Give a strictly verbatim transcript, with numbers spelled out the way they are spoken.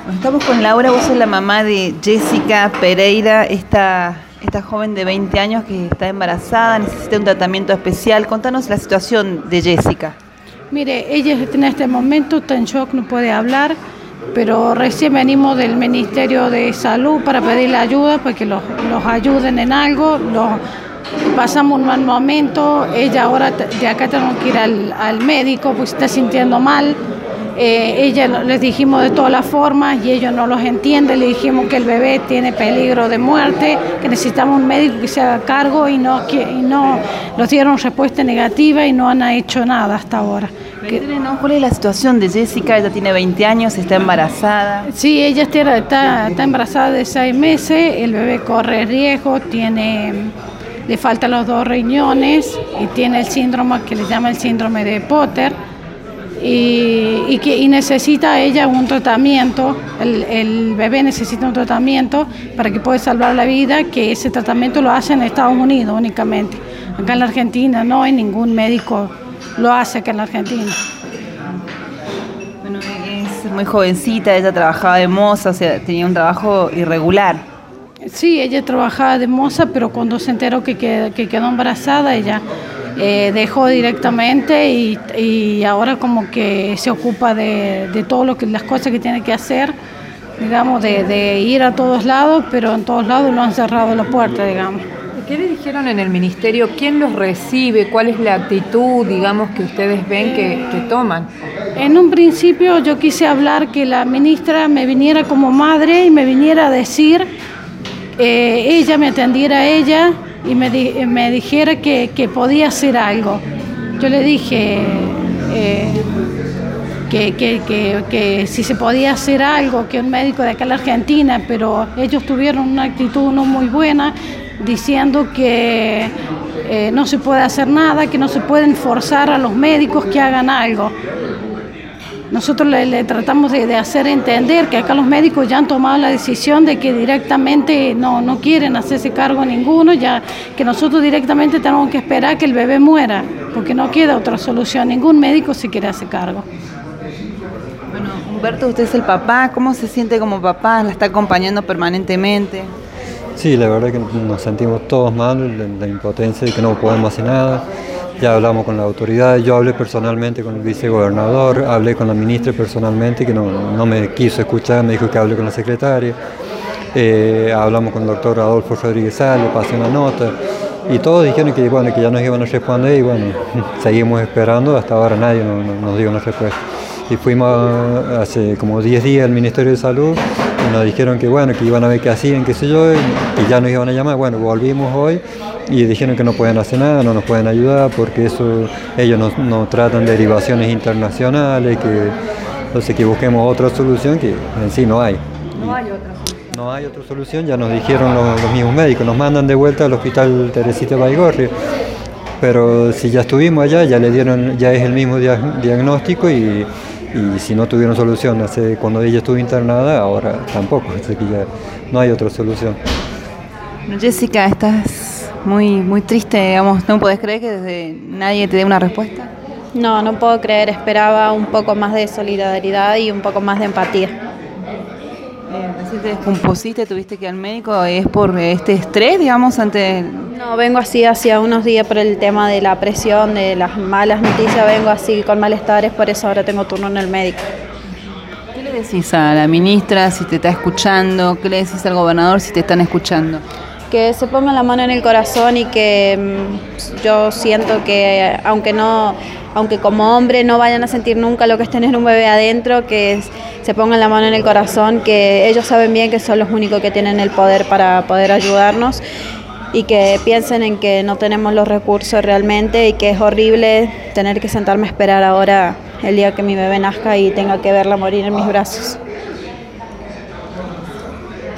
Estamos con Laura, vos sos la mamá de Jessica Pereira, esta, esta joven de veinte años que está embarazada, necesita un tratamiento especial. Contanos la situación de Jessica. Mire, ella en este momento está en shock, no puede hablar, pero recién venimos del Ministerio de Salud para pedirle ayuda, para que los, los ayuden en algo. Los, pasamos un mal momento, ella ahora de acá tenemos que ir al, al médico porque se está sintiendo mal. Eh, ella les dijimos de todas las formas y ellos no los entienden, le dijimos que el bebé tiene peligro de muerte, que necesitamos un médico que se haga cargo y no, que, y no nos dieron respuesta negativa y no han hecho nada hasta ahora. ¿No? ¿Cuál es la situación de Jessica? Ella tiene veinte años, está embarazada. Sí, ella está, está, está embarazada de seis meses, el bebé corre riesgo, tiene, le faltan los dos riñones y tiene el síndrome que le llama el síndrome de Potter. Y, y, que, y necesita ella un tratamiento, el, el bebé necesita un tratamiento para que pueda salvar la vida, que ese tratamiento lo hace en Estados Unidos únicamente. Acá en la Argentina no hay ningún médico, lo hace acá en la Argentina. Bueno, es muy jovencita, ella trabajaba de moza, o sea, tenía un trabajo irregular. Sí, ella trabajaba de moza, pero cuando se enteró que, que, que quedó embarazada, ella... Eh, dejó directamente y, y ahora como que se ocupa de, de todo lo que las cosas que tiene que hacer, digamos, de, de ir a todos lados, pero en todos lados lo han cerrado la puerta, digamos. ¿Qué le dijeron en el ministerio? ¿Quién los recibe? ¿Cuál es la actitud, digamos, que ustedes ven que, que toman? En un principio yo quise hablar que la ministra me viniera como madre y me viniera a decir, eh, ella me atendiera a ella, y me, di, me dijera que, que podía hacer algo. Yo le dije eh, que, que, que, que si se podía hacer algo, que un médico de acá en la Argentina, pero ellos tuvieron una actitud no muy buena, diciendo que eh, no se puede hacer nada, que no se pueden forzar a los médicos que hagan algo. Nosotros le, le tratamos de, de hacer entender que acá los médicos ya han tomado la decisión de que directamente no, no quieren hacerse cargo ninguno, ya que nosotros directamente tenemos que esperar que el bebé muera, porque no queda otra solución, ningún médico se quiere hacer cargo. Bueno, Humberto, usted es el papá, ¿cómo se siente como papá? ¿La está acompañando permanentemente? Sí, la verdad que nos sentimos todos mal, la, la impotencia de que no podemos hacer nada. Ya hablamos con la autoridad, yo hablé personalmente con el vicegobernador, hablé con la ministra personalmente, que no, no me quiso escuchar, me dijo que hable con la secretaria. Eh, hablamos con el doctor Adolfo Rodríguez Sá, le pasé una nota, y todos dijeron que, bueno, que ya nos iban a responder, y bueno, seguimos esperando, hasta ahora nadie nos, nos dio una respuesta. Y fuimos hace como diez días al Ministerio de Salud, y nos dijeron que, bueno, que iban a ver qué hacían, qué sé yo, y que ya nos iban a llamar. Bueno, volvimos hoy, y dijeron que no pueden hacer nada, no nos pueden ayudar porque eso ellos nos no tratan de derivaciones internacionales, que, entonces que busquemos otra solución que en sí no hay. No hay otra solución. No hay otra solución, ya nos dijeron los, los mismos médicos, nos mandan de vuelta al hospital Teresita Baigorria, pero si ya estuvimos allá, ya le dieron, ya es el mismo dia- diagnóstico y, y si no tuvieron solución hace, cuando ella estuvo internada, ahora tampoco, así que ya no hay otra solución. Bueno, Jessica, estás muy, muy triste, digamos, ¿no podés creer que desde nadie te dé una respuesta? No, no puedo creer, esperaba un poco más de solidaridad y un poco más de empatía. Eh, ¿Te descompusiste, tuviste que ir al médico? ¿Es por este estrés, digamos, ante...? No, vengo así hacia unos días por el tema de la presión, de las malas noticias, vengo así con malestares, por eso ahora tengo turno en el médico. ¿Qué le decís a la ministra si te está escuchando? ¿Qué le decís al gobernador si te están escuchando? Que se pongan la mano en el corazón y que mmm, yo siento que aunque no, aunque como hombre no vayan a sentir nunca lo que es tener un bebé adentro, que es, se pongan la mano en el corazón, que ellos saben bien que son los únicos que tienen el poder para poder ayudarnos y que piensen en que no tenemos los recursos realmente y que es horrible tener que sentarme a esperar ahora el día que mi bebé nazca y tenga que verla morir en mis brazos.